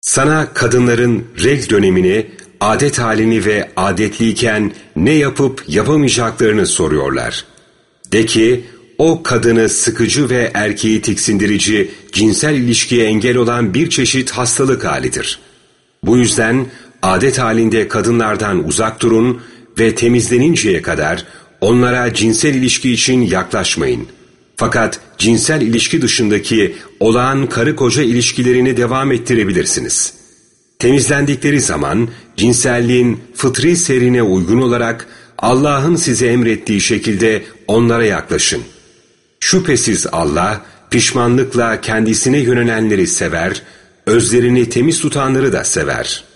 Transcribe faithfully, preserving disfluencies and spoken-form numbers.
Sana kadınların regl dönemini, adet halini ve adetliyken ne yapıp yapamayacaklarını soruyorlar. De ki, o kadını sıkıcı ve erkeği tiksindirici cinsel ilişkiye engel olan bir çeşit hastalık halidir. Bu yüzden adet halinde kadınlardan uzak durun ve temizleninceye kadar onlara cinsel ilişki için yaklaşmayın. Fakat cinsel ilişki dışındaki olağan karı koca ilişkilerini devam ettirebilirsiniz. Temizlendikleri zaman cinselliğin fıtri seyrine uygun olarak Allah'ın size emrettiği şekilde onlara yaklaşın. Şüphesiz Allah pişmanlıkla kendisine yönelenleri sever, özlerini temiz tutanları da sever.